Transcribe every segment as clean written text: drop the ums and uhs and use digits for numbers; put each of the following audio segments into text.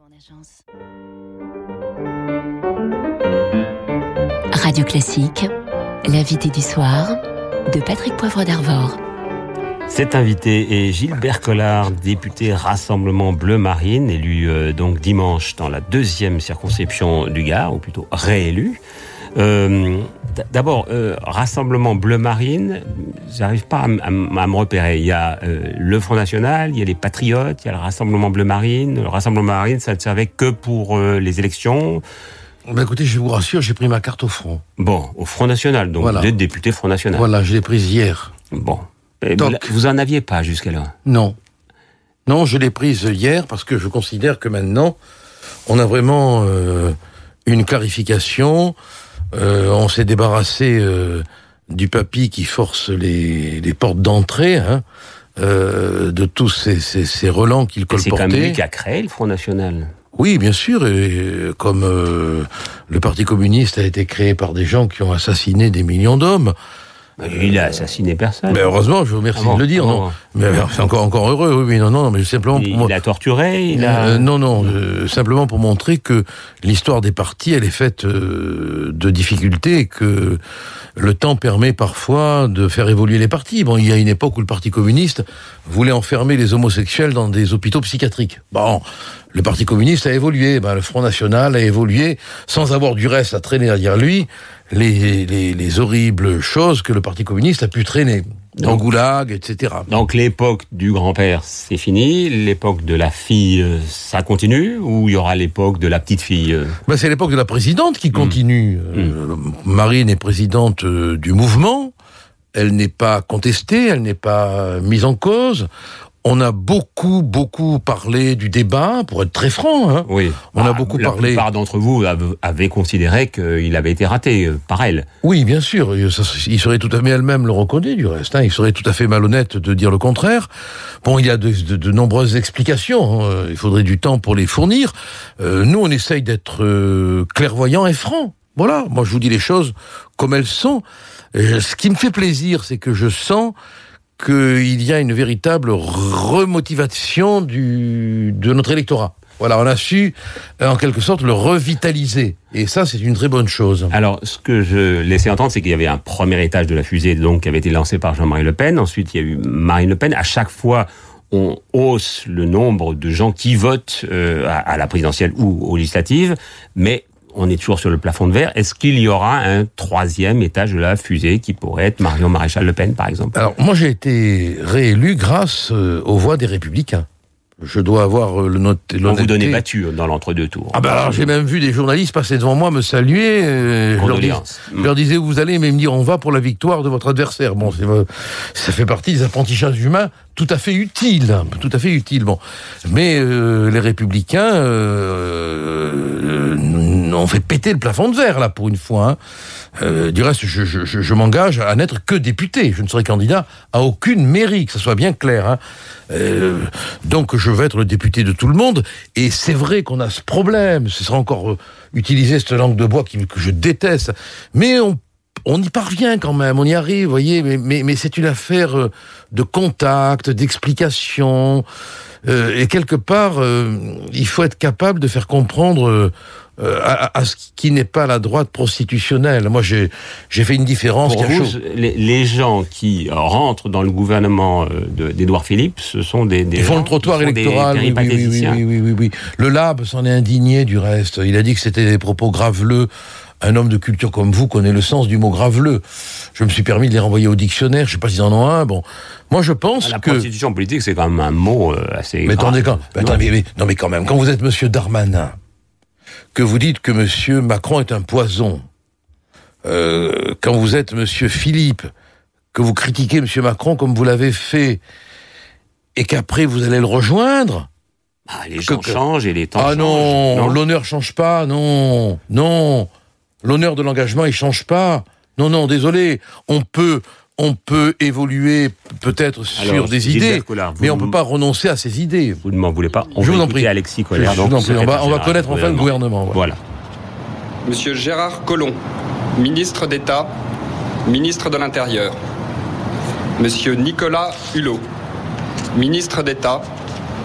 Radio Classique, l'invité du soir de Patrick Poivre d'Arvor. Cet invité est Gilbert Collard, député Rassemblement Bleu Marine, élu donc dimanche dans la 2e circonscription du Gard, ou plutôt réélu. D'abord, Rassemblement Bleu Marine, j'arrive pas à me repérer. Il y a le Front National, il y a les Patriotes, il y a le Rassemblement Bleu Marine. Le Rassemblement Bleu Marine, ça ne servait que pour les élections. Ben écoutez, je vous rassure, j'ai pris ma carte au Front. Bon, au Front National, donc voilà. Vous êtes député Front National. Voilà, je l'ai prise hier. Bon. Donc, vous en aviez pas jusque-là? Non. Non, je l'ai prise hier parce que je considère que maintenant, on a vraiment une clarification. On s'est débarrassé du papy qui force les portes d'entrée, hein, de tous ces relents qu'il colportait. C'est quand même lui qui a créé le Front National. Oui, bien sûr, et comme le Parti communiste a été créé par des gens qui ont assassiné des millions d'hommes. Il a assassiné personne. Mais heureusement, je vous remercie de le dire. Non, mais c'est encore heureux. Oui, non, mais simplement. Il a torturé. Non, simplement pour montrer que l'histoire des partis, elle est faite de difficultés, et que le temps permet parfois de faire évoluer les partis. Bon, il y a une époque où le Parti communiste voulait enfermer les homosexuels dans des hôpitaux psychiatriques. Bon, le Parti communiste a évolué. Le Front National a évolué sans avoir du reste à traîner derrière lui les horribles choses que le Parti communiste a pu traîner. Dans Goulag, etc. Donc l'époque du grand-père, c'est fini. L'époque de la fille, ça continue. Ou il y aura l'époque de la petite fille? C'est l'époque de la présidente qui continue. Marine est présidente du mouvement. Elle n'est pas contestée, elle n'est pas mise en cause. On a beaucoup parlé du débat, pour être très franc. Hein. Oui. On a beaucoup parlé. La plupart d'entre vous avaient considéré qu'il avait été raté par elle. Oui, bien sûr. Il serait tout à fait, elle-même le reconnaît du reste. Hein. Il serait tout à fait malhonnête de dire le contraire. Bon, il y a de nombreuses explications. Hein. Il faudrait du temps pour les fournir. Nous, on essaye d'être clairvoyants et francs. Voilà. Moi, je vous dis les choses comme elles sont. Ce qui me fait plaisir, c'est que je sens qu'il y a une véritable remotivation de notre électorat. Voilà, on a su, en quelque sorte, le revitaliser. Et ça, c'est une très bonne chose. Alors, ce que je laissais entendre, c'est qu'il y avait un premier étage de la fusée, donc, qui avait été lancé par Jean-Marie Le Pen. Ensuite, il y a eu Marine Le Pen. À chaque fois, on hausse le nombre de gens qui votent à la présidentielle ou aux législatives, mais on est toujours sur le plafond de verre. Est-ce qu'il y aura un 3e étage de la fusée qui pourrait être Marion Maréchal Le Pen, par exemple? Alors, moi, j'ai été réélu grâce aux voix des Républicains. Je dois avoir l'honnêteté. On vous donnait battu dans l'entre-deux tours. Alors, j'ai même vu des journalistes passer devant moi, me saluer. Je leur disais où vous allez, mais me dire on va pour la victoire de votre adversaire. Bon, ça fait partie des apprentissages humains tout à fait utiles. Bon, mais les Républicains ont fait péter le plafond de verre là pour une fois. Hein. Du reste, je m'engage à n'être que député. Je ne serai candidat à aucune mairie, que ça soit bien clair. Hein. Donc je vais être le député de tout le monde, et c'est vrai qu'on a ce problème, ce sera encore utiliser cette langue de bois que je déteste, mais on y parvient quand même, on y arrive, vous voyez, mais c'est une affaire de contact, d'explication, et quelque part, il faut être capable de faire comprendre à ce qui n'est pas la droite prostitutionnelle. Moi, j'ai fait une différence. Pour vous, les gens qui rentrent dans le gouvernement d'Édouard Philippe, ce sont des Ils font le trottoir électoral. Oui. Le Lab s'en est indigné du reste. Il a dit que c'était des propos graveleux. Un homme de culture comme vous connaît le sens du mot graveleux. Je me suis permis de les renvoyer au dictionnaire. Je sais pas s'ils en ont un. Bon, moi je pense que... La prostitution politique, c'est quand même un mot assez grave. Mais quand même, quand vous êtes Monsieur Darmanin, que vous dites que Monsieur Macron est un poison, quand vous êtes Monsieur Philippe, que vous critiquez Monsieur Macron comme vous l'avez fait, et qu'après vous allez le rejoindre... les gens changent et les temps changent. Non, l'honneur change pas, non. L'honneur de l'engagement, il change pas. Non, désolé. On peut évoluer peut-être sur des idées, mais on peut pas renoncer à ces idées. Vous ne m'en voulez pas. Je vous en prie. Alexis Collère. On va connaître enfin le gouvernement. Voilà. Monsieur Gérard Collomb, ministre d'État, ministre de l'Intérieur. Monsieur Nicolas Hulot, ministre d'État,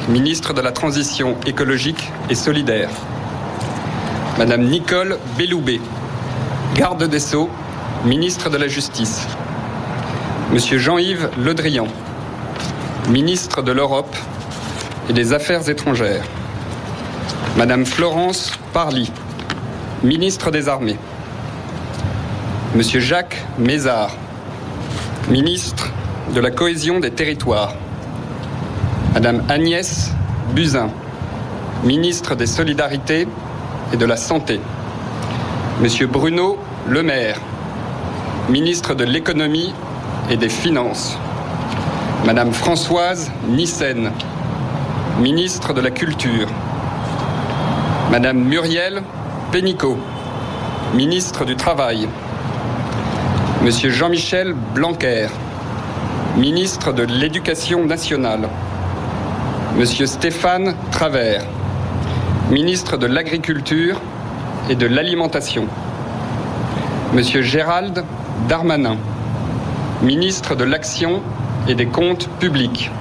ministre de la Transition écologique et solidaire. Madame Nicole Belloubet, garde des Sceaux, ministre de la Justice. Monsieur Jean-Yves Le Drian, ministre de l'Europe et des Affaires étrangères. Madame Florence Parly, ministre des Armées. Monsieur Jacques Mézard, ministre de la Cohésion des Territoires. Madame Agnès Buzyn, ministre des Solidarités et de la Santé. Monsieur Bruno Le Maire, ministre de l'Économie et des Finances. Madame Françoise Nyssen, ministre de la Culture. Madame Muriel Pénicaud, ministre du Travail. Monsieur Jean-Michel Blanquer, ministre de l'Éducation nationale. Monsieur Stéphane Travert, ministre de l'Agriculture et de l'Alimentation. Monsieur Gérald Darmanin, ministre de l'Action et des Comptes publics.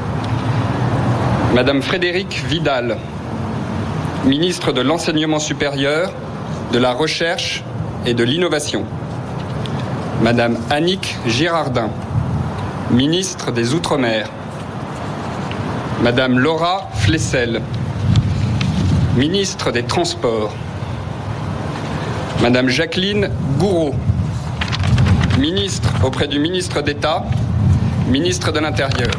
Madame Frédérique Vidal, ministre de l'Enseignement supérieur, de la Recherche et de l'Innovation. Madame Annick Girardin, ministre des Outre-mer. Madame Laura Flessel, ministre des Transports. Madame Jacqueline Gouraud, ministre auprès du ministre d'État, ministre de l'Intérieur.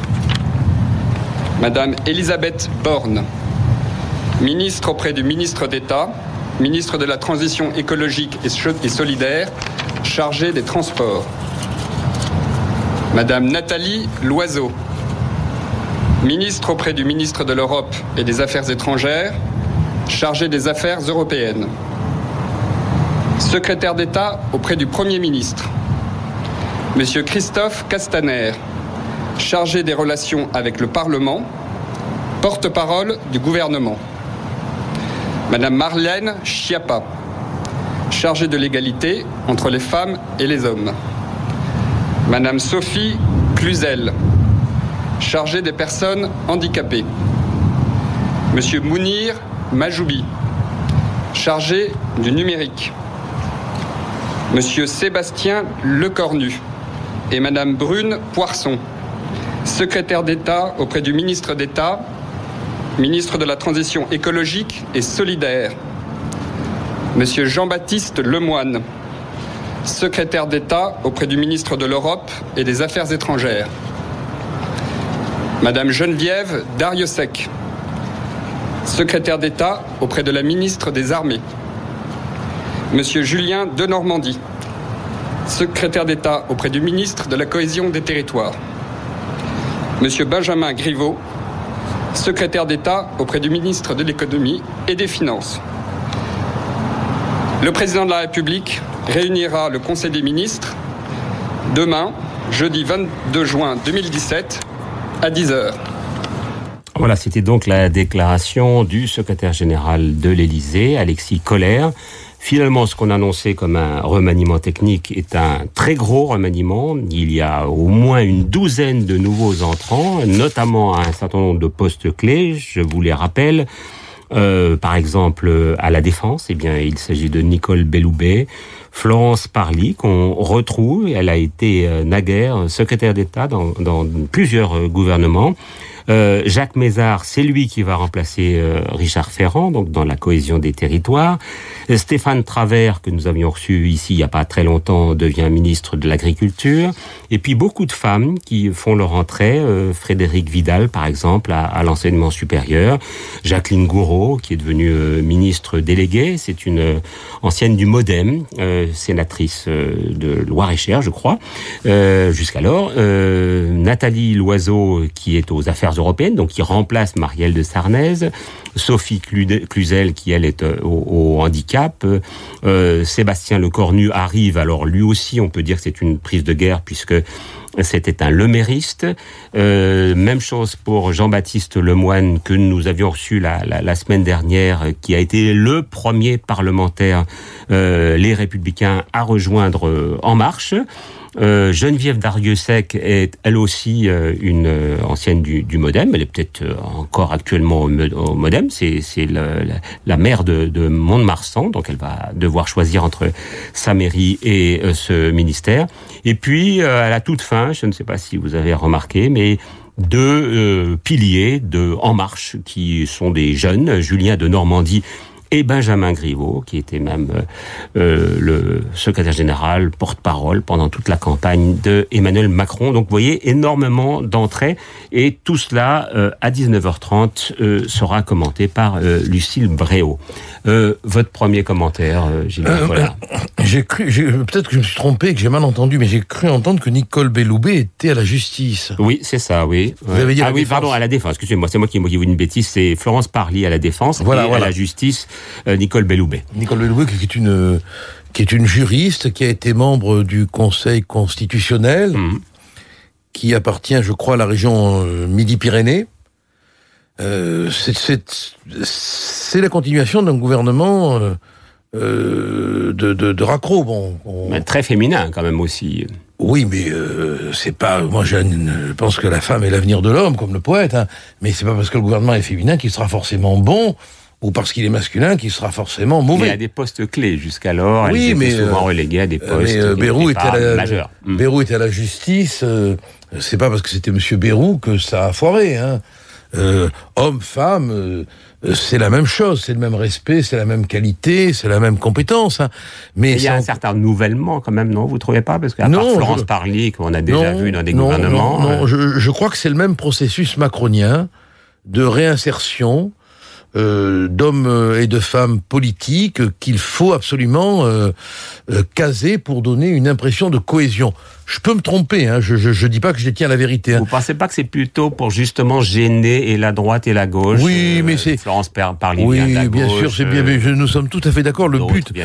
Madame Elisabeth Borne, ministre auprès du ministre d'État, ministre de la Transition écologique et solidaire, chargée des Transports. Madame Nathalie Loiseau, ministre auprès du ministre de l'Europe et des Affaires étrangères, chargée des Affaires européennes. Secrétaire d'État auprès du Premier ministre. Monsieur Christophe Castaner, chargé des relations avec le Parlement, porte-parole du gouvernement. Madame Marlène Schiappa, chargée de l'égalité entre les femmes et les hommes. Madame Sophie Cluzel, chargée des personnes handicapées. Monsieur Mounir Majoubi, chargé du numérique. Monsieur Sébastien Lecornu et Madame Brune Poirson, secrétaire d'État auprès du ministre d'État, ministre de la Transition écologique et solidaire. Monsieur Jean-Baptiste Lemoine, secrétaire d'État auprès du ministre de l'Europe et des Affaires étrangères. Madame Geneviève Dariussec, secrétaire d'État auprès de la ministre des Armées. Monsieur Julien Denormandie, secrétaire d'État auprès du ministre de la Cohésion des Territoires. Monsieur Benjamin Griveaux, secrétaire d'État auprès du ministre de l'Économie et des Finances. Le président de la République réunira le Conseil des ministres demain, jeudi 22 juin 2017, à 10h. Voilà, c'était donc la déclaration du secrétaire général de l'Élysée, Alexis Kohler. Finalement, ce qu'on annonçait comme un remaniement technique est un très gros remaniement. Il y a au moins une douzaine de nouveaux entrants, notamment à un certain nombre de postes clés. Je vous les rappelle. Par exemple, à la Défense, eh bien, il s'agit de Nicole Belloubet, Florence Parly, qu'on retrouve. Elle a été naguère secrétaire d'État dans plusieurs gouvernements. Jacques Mézard, c'est lui qui va remplacer Richard Ferrand, donc dans la cohésion des territoires. Stéphane Travert, que nous avions reçu ici il n'y a pas très longtemps, devient ministre de l'Agriculture. Et puis beaucoup de femmes qui font leur entrée. Frédérique Vidal, par exemple, à l'enseignement supérieur. Jacqueline Gouraud, qui est devenue ministre déléguée. C'est une ancienne du MoDem, sénatrice de Loir-et-Cher, je crois, jusqu'alors. Nathalie Loiseau, qui est aux Affaires européennes, donc qui remplace Marielle de Sarnez. Sophie Cluzel, qui elle est au handicap. Sébastien Lecornu arrive, alors lui aussi on peut dire que c'est une prise de guerre puisque c'était un lemériste. Même chose pour Jean-Baptiste Lemoine que nous avions reçu la semaine dernière, qui a été le premier parlementaire Les Républicains à rejoindre En Marche. Geneviève Darrieussecq est elle aussi une ancienne du MoDem. Elle est peut-être encore actuellement au MoDem. C'est la maire de Mont-de-Marsan, donc elle va devoir choisir entre sa mairie et ce ministère. Et puis à la toute fin, je ne sais pas si vous avez remarqué, mais deux piliers de En Marche qui sont des jeunes, Julien de Normandie et Benjamin Griveaux, qui était même le secrétaire général, porte-parole pendant toute la campagne de Emmanuel Macron. Donc vous voyez, énormément d'entrées, et tout cela à 19h30 sera commenté par Lucille Bréau. Votre premier commentaire, Gilles Collard. Peut-être que je me suis trompé, que j'ai mal entendu, mais j'ai cru entendre que Nicole Belloubet était à la justice. Oui, c'est ça, oui. Vous avez dit à la défense. Pardon, à la défense, excusez-moi, c'est moi qui dis une bêtise, c'est Florence Parly à la défense, et à la justice, Nicole Belloubet. Nicole Belloubet, qui est une juriste, qui a été membre du Conseil constitutionnel, qui appartient, je crois, à la région Midi-Pyrénées. C'est la continuation d'un gouvernement de raccro. Mais très féminin, quand même, aussi. Oui, mais c'est pas... Moi, je pense que la femme est l'avenir de l'homme, comme le poète, hein, mais c'est pas parce que le gouvernement est féminin qu'il sera forcément bon, ou parce qu'il est masculin qu'il sera forcément mauvais. Il y a des postes clés jusqu'alors. Oui, elle mais souvent relégués à des postes majeurs. Bayrou était à la justice. C'est pas parce que c'était Monsieur Bayrou que ça a foiré. Hein. Homme, femme, c'est la même chose, c'est le même respect, c'est la même qualité, c'est la même compétence. Hein. Mais il y a un certain renouvellement quand même, non ? Vous trouvez pas ? Parce qu'à part Florence Parly, qu'on a déjà vu dans des gouvernements... Non, je crois que c'est le même processus macronien de réinsertion d'hommes et de femmes politiques qu'il faut absolument caser pour donner une impression de cohésion. Je peux me tromper, hein, je dis pas que je détiens la vérité. Hein. Vous pensez pas que c'est plutôt pour justement gêner et la droite et la gauche ? Oui, mais c'est... Florence Parly vient de la bien gauche, sûr, c'est bien, mais nous sommes tout à fait d'accord. Le but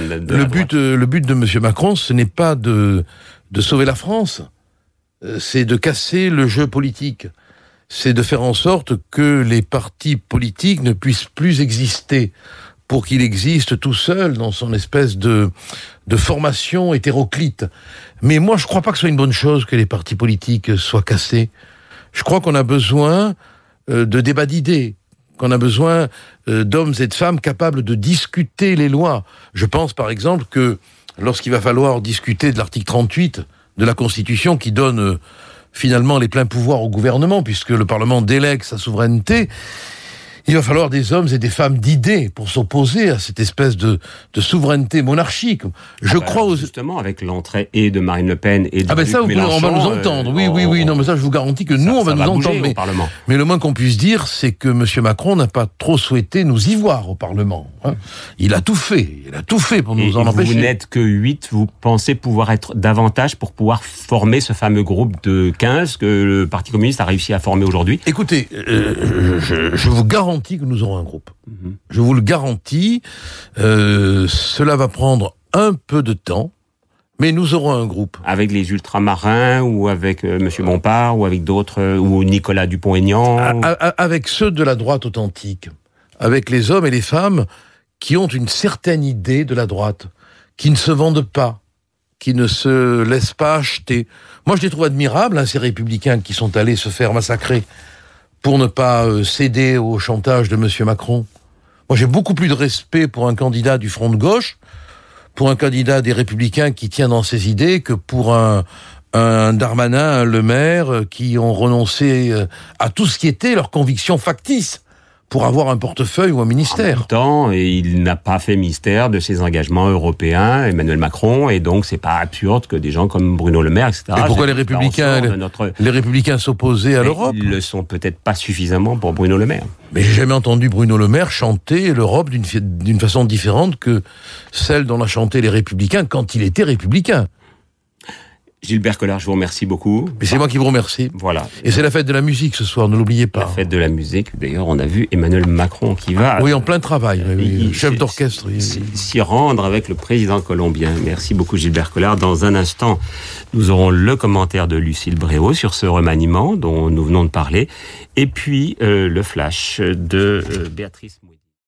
de Monsieur Macron, ce n'est pas de sauver la France, c'est de casser le jeu politique. C'est de faire en sorte que les partis politiques ne puissent plus exister, pour qu'il existe tout seul dans son espèce de formation hétéroclite. Mais moi, je crois pas que ce soit une bonne chose que les partis politiques soient cassés. Je crois qu'on a besoin de débats d'idées, qu'on a besoin d'hommes et de femmes capables de discuter les lois. Je pense par exemple que lorsqu'il va falloir discuter de l'article 38 de la Constitution qui donne... finalement les pleins pouvoirs au gouvernement, puisque le Parlement délègue sa souveraineté, il va falloir des hommes et des femmes d'idées pour s'opposer à cette espèce de souveraineté monarchique. Justement, avec l'entrée et de Marine Le Pen et de Luc Mélenchon... on va nous entendre, oui, non, mais ça, je vous garantis que nous, on va nous entendre. Mais le moins qu'on puisse dire, c'est que M. Macron n'a pas trop souhaité nous y voir au Parlement. Hein. Il a tout fait pour nous en empêcher. Vous n'êtes que 8, vous pensez pouvoir être davantage pour pouvoir former ce fameux groupe de 15 que le Parti communiste a réussi à former aujourd'hui ? Écoutez, je vous garantis que nous aurons un groupe. Je vous le garantis. Cela va prendre un peu de temps, mais nous aurons un groupe. Avec les ultramarins, ou avec M. Bompard, ou avec d'autres, ou Nicolas Dupont-Aignan Avec ceux de la droite authentique. Avec les hommes et les femmes qui ont une certaine idée de la droite, qui ne se vendent pas, qui ne se laissent pas acheter. Moi, je les trouve admirables, hein, ces républicains qui sont allés se faire massacrer pour ne pas céder au chantage de M. Macron. Moi, j'ai beaucoup plus de respect pour un candidat du Front de gauche, pour un candidat des Républicains qui tient dans ses idées, que pour un Darmanin, un Le Maire, qui ont renoncé à tout ce qui était leur conviction factice pour avoir un portefeuille ou un ministère. En même temps, il n'a pas fait mystère de ses engagements européens, Emmanuel Macron, et donc c'est pas absurde que des gens comme Bruno Le Maire, etc. Et pourquoi les Républicains s'opposaient à l'Europe ? Ils le sont peut-être pas suffisamment pour Bruno Le Maire. Mais j'ai jamais entendu Bruno Le Maire chanter l'Europe d'une façon différente que celle dont a chanté les Républicains quand il était républicain. Gilbert Collard, je vous remercie beaucoup. Mais c'est moi qui vous remercie. Voilà. Et c'est la fête de la musique ce soir, ne l'oubliez pas. La fête de la musique. D'ailleurs, on a vu Emmanuel Macron qui va... Oui, en plein travail. Chef d'orchestre. S'y rendre avec le président colombien. Merci beaucoup, Gilbert Collard. Dans un instant, nous aurons le commentaire de Lucille Bréau sur ce remaniement dont nous venons de parler. Et puis, le flash de Béatrice Mouy.